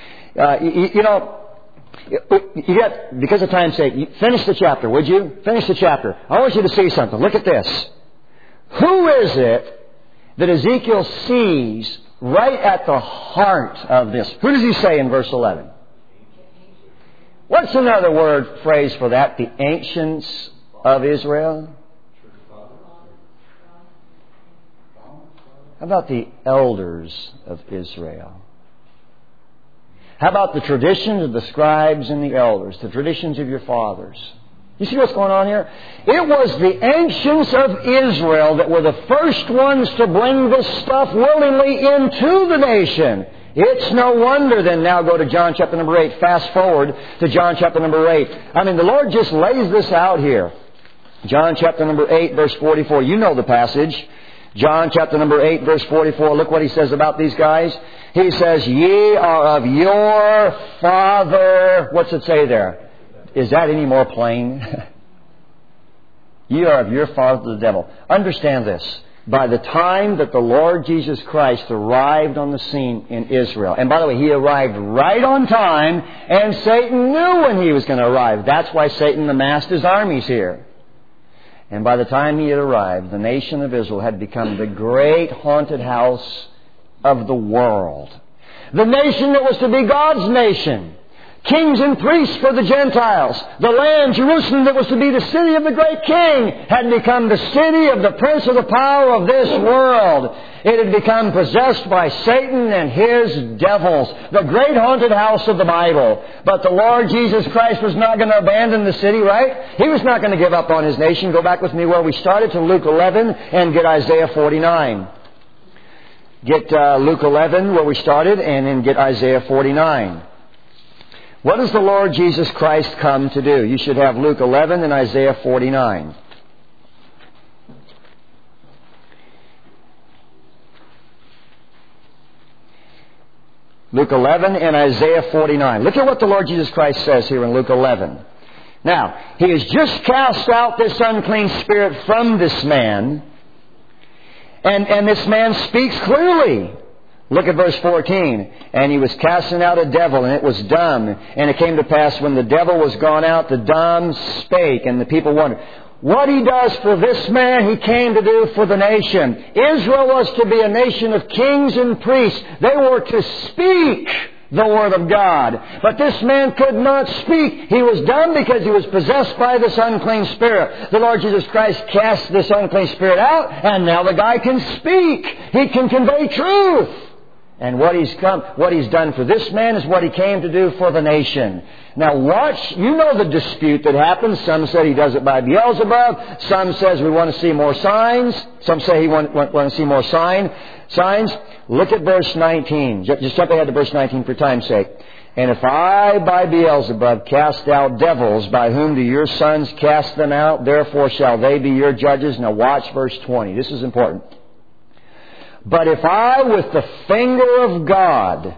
Speaker 1: Because of time's sake, finish the chapter, would you? Finish the chapter. I want you to see something. Look at this. Who is it that Ezekiel sees right at the heart of this? Who does he say in verse 11? What's another phrase for that? The ancients of Israel? How about the elders of Israel? How about the traditions of the scribes and the elders, the traditions of your fathers? You see what's going on here? It was the ancients of Israel that were the first ones to bring this stuff willingly into the nation. It's no wonder then, now go to John chapter number 8. Fast forward to John chapter number 8. I mean, the Lord just lays this out here. John chapter number 8, verse 44. You know the passage. John chapter number 8, verse 44. Look what He says about these guys. He says, ye are of your father. What's it say there? Is that any more plain? Ye are of your father the devil. Understand this. By the time that the Lord Jesus Christ arrived on the scene in Israel, and by the way, He arrived right on time, and Satan knew when He was going to arrive. That's why Satan amassed his armies here. And by the time He had arrived, the nation of Israel had become the great haunted house of the world. The nation that was to be God's nation. Kings and priests for the Gentiles. The land, Jerusalem, that was to be the city of the great king, had become the city of the prince of the power of this world. It had become possessed by Satan and his devils. The great haunted house of the Bible. But the Lord Jesus Christ was not going to abandon the city, right? He was not going to give up on His nation. Go back with me where we started to Luke 11 and get Isaiah 49. Get Luke 11 where we started and then get Isaiah 49. What does the Lord Jesus Christ come to do? You should have Luke 11 and Isaiah 49. Luke 11 and Isaiah 49. Look at what the Lord Jesus Christ says here in Luke 11. Now, He has just cast out this unclean spirit from this man. And this man speaks clearly. Look at verse 14. And he was casting out a devil, and it was dumb. And it came to pass, when the devil was gone out, the dumb spake. And the people wondered. What He does for this man, He came to do for the nation. Israel was to be a nation of kings and priests. They were to speak the Word of God. But this man could not speak. He was dumb because he was possessed by this unclean spirit. The Lord Jesus Christ cast this unclean spirit out, and now the guy can speak. He can convey truth. And what He's done for this man is what He came to do for the nation. Now watch, you know the dispute that happens. Some said He does it by Beelzebub. Some says we want to see more signs. Some say He want to see more signs. Look at verse 19. Just jump ahead to verse 19 for time's sake. And if I by Beelzebub cast out devils, by whom do your sons cast them out? Therefore shall they be your judges. Now watch verse 20. This is important. But if I with the finger of God,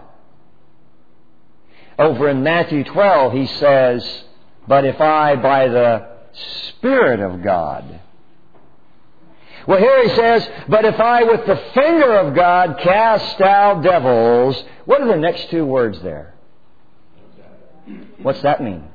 Speaker 1: over in Matthew 12 He says, but if I by the Spirit of God. Well, here He says, but if I with the finger of God cast out devils. What are the next two words there? What's that mean?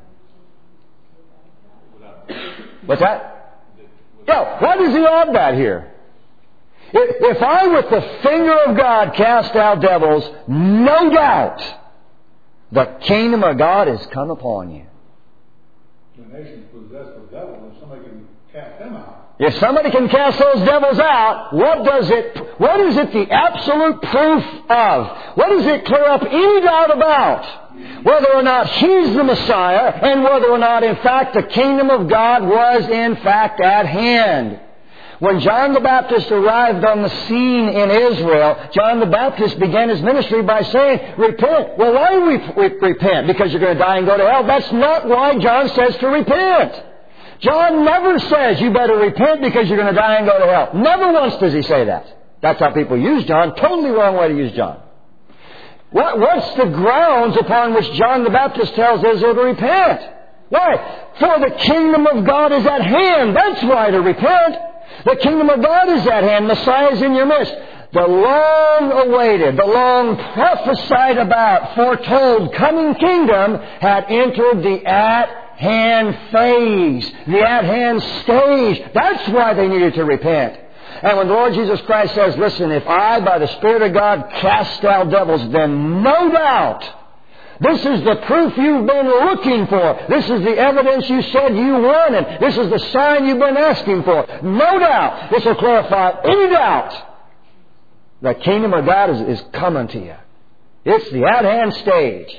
Speaker 1: What's that? Yeah, why does He add that here? If I with the finger of God cast out devils, no doubt the kingdom of God has come upon you.
Speaker 5: The nation's possessed with devils, and somebody can cast them out.
Speaker 1: If somebody can cast those devils out, what is it the absolute proof of? What does it clear up any doubt about? Whether or not He's the Messiah, and whether or not in fact the kingdom of God was in fact at hand. When John the Baptist arrived on the scene in Israel, John the Baptist began his ministry by saying, repent. Well, why do we repent? Because you're going to die and go to hell? That's not why John says to repent. John never says you better repent because you're going to die and go to hell. Never once does he say that. That's how people use John. Totally wrong way to use John. What's the grounds upon which John the Baptist tells Israel to repent? Why? For the kingdom of God is at hand. That's why to repent. The kingdom of God is at hand. Messiah is in your midst. The long-awaited, the long prophesied about, foretold coming kingdom had entered the at-hand phase, the at-hand stage. That's why they needed to repent. And when the Lord Jesus Christ says, listen, if I, by the Spirit of God, cast out devils, then no doubt this is the proof you've been looking for. This is the evidence you said you wanted. This is the sign you've been asking for. No doubt this will clarify any doubt The kingdom of God is coming to you. It's the at-hand stage.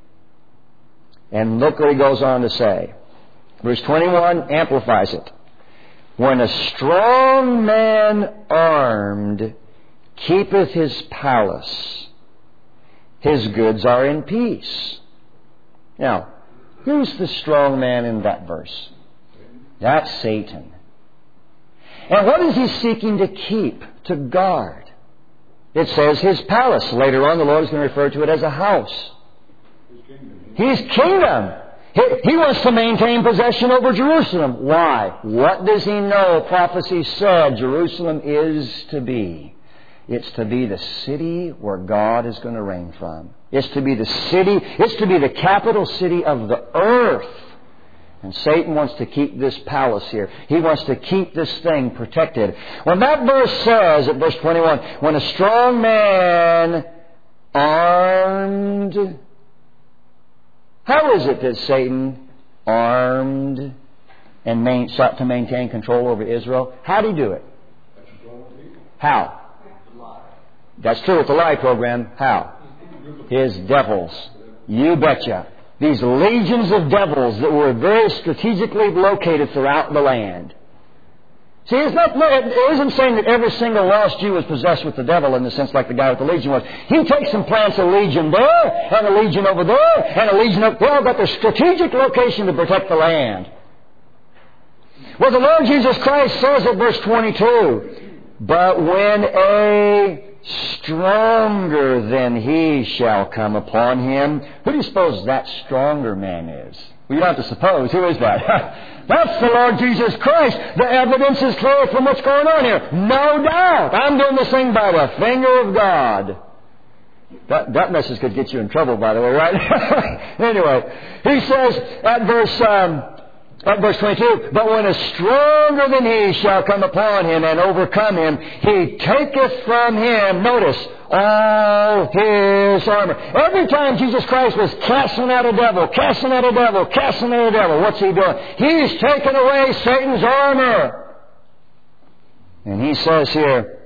Speaker 1: And look what he goes on to say. Verse 21 amplifies it. When a strong man armed keepeth his palace, his goods are in peace. Now, who's the strong man in that verse? That's Satan. And what is he seeking to keep, to guard? It says his palace. Later on, the Lord is going to refer to it as a house. His kingdom. He wants to maintain possession over Jerusalem. Why? What does he know? Prophecy said Jerusalem is to be. It's to be the city where God is going to reign from. It's to be the city, it's to be the capital city of the earth. And Satan wants to keep this palace here. He wants to keep this thing protected. When that verse says, at verse 21, when a strong man armed... How is it that Satan armed and sought to maintain control over Israel? How did he do it? How? That's true with the lie program. How? His devils. You betcha. These legions of devils that were very strategically located throughout the land. See, it isn't saying that every single lost Jew was possessed with the devil in the sense like the guy with the legion was. He takes and plants a legion there, and a legion over there, and a legion up there, but the strategic location to protect the land. Well, the Lord Jesus Christ says at verse 22, but when a stronger than he shall come upon him. Who do you suppose that stronger man is? Well, you don't have to suppose. Who is that? That's the Lord Jesus Christ. The evidence is clear from what's going on here. No doubt. I'm doing this thing by the finger of God. That message could get you in trouble, by the way, right? Anyway, he says at verse 22, but when a stronger than he shall come upon him and overcome him, he taketh from him, notice, all his armor. Every time Jesus Christ was casting out a devil, what's he doing? He's taking away Satan's armor. And he says here,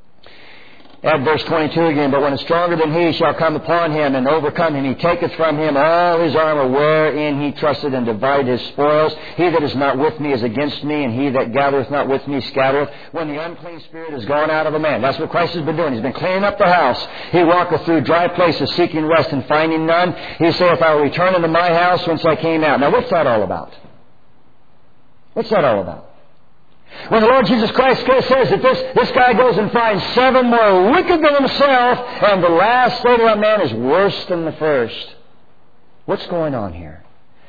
Speaker 1: at verse 22 again, but when a stronger than he shall come upon him and overcome him, he taketh from him all his armor wherein he trusted and divided his spoils. He that is not with me is against me, and he that gathereth not with me scattereth. When the unclean spirit is gone out of a man. That's what Christ has been doing. He's been cleaning up the house. He walketh through dry places, seeking rest and finding none. He saith, I will return unto my house whence I came out. Now what's that all about? What's that all about? When the Lord Jesus Christ says that this guy goes and finds 7 more wicked than himself, and the last state of that man is worse than the first. What's going on here?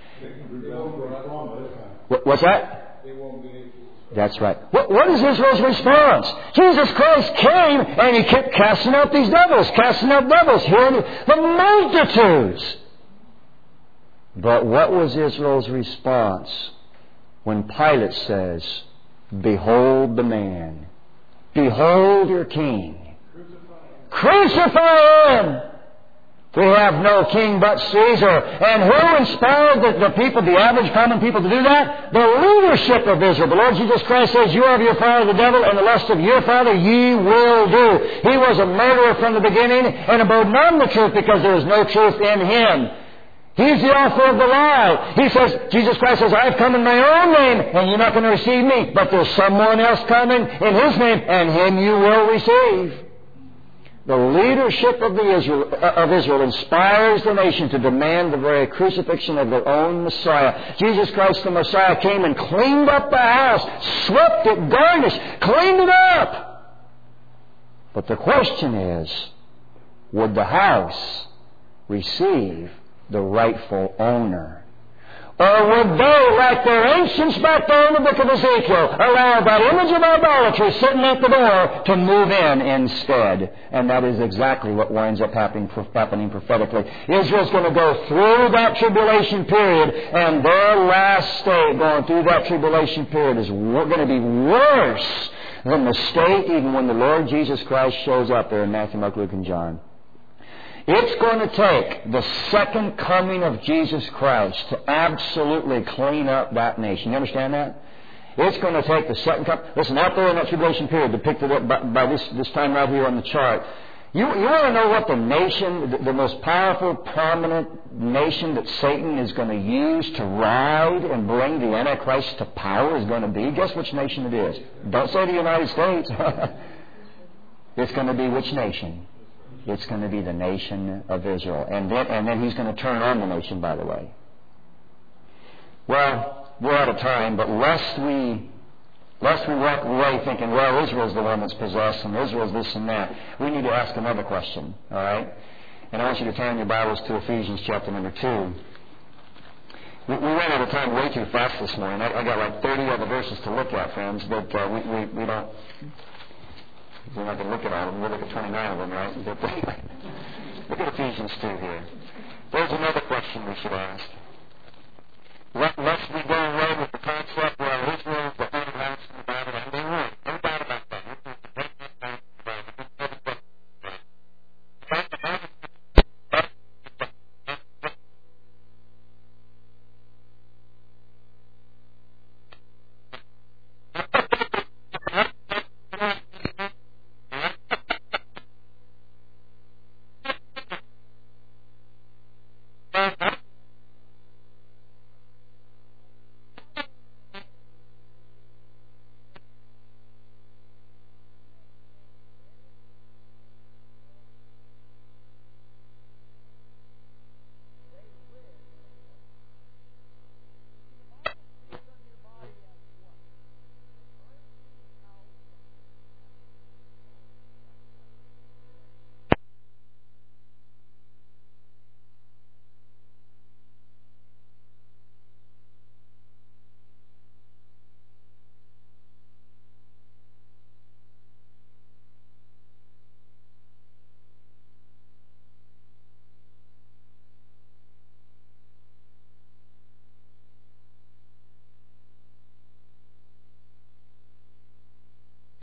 Speaker 1: What's that? That's right. What is Israel's response? Jesus Christ came and he kept casting out these devils, healing the multitudes. But what was Israel's response when Pilate says, behold the man. Behold your king. Crucify him. We have no king but Caesar. And who inspired the people, the average common people, to do that? The leadership of Israel. The Lord Jesus Christ says, you are of your father the devil, and the lust of your father ye will do. He was a murderer from the beginning, and abode not in the truth, because there is no truth in him. He's the author of the lie. He says, Jesus Christ says, I've come in my own name, and you're not going to receive me. But there's someone else coming in his name, and him you will receive. The leadership of Israel inspires the nation to demand the very crucifixion of their own Messiah. Jesus Christ the Messiah came and cleaned up the house, swept it, garnished, cleaned it up. But the question is, would the house receive the rightful owner? Or would they, like their ancients back there in the book of Ezekiel, allow that image of idolatry sitting at the door to move in instead? And that is exactly what winds up happening prophetically. Israel's going to go through that tribulation period, and their last state going through that tribulation period is going to be worse than the state even when the Lord Jesus Christ shows up there in Matthew, Mark, Luke, and John. It's going to take the second coming of Jesus Christ to absolutely clean up that nation. You understand that? It's going to take the second coming. Listen, out there in that tribulation period, depicted by this time right here on the chart, you want to know what the nation, the most powerful, prominent nation that Satan is going to use to ride and bring the Antichrist to power is going to be? Guess which nation it is. Don't say the United States. It's going to be which nation? It's going to be the nation of Israel. And then he's going to turn on the nation, by the way. Well, we're out of time, but lest we walk away thinking, well, Israel's the one that's possessed and Israel's this and that, we need to ask another question, all right? And I want you to turn your Bibles to Ephesians chapter number 2. We ran out of time way too fast this morning. I got like 30 other verses to look at, friends, but we don't... We're not going to look at all of them. We'll look at 29 of them, right? But look at Ephesians 2 here. There's another question we should ask. Lest we go away with the concept, well, Israel is the whole house in the Bible ending.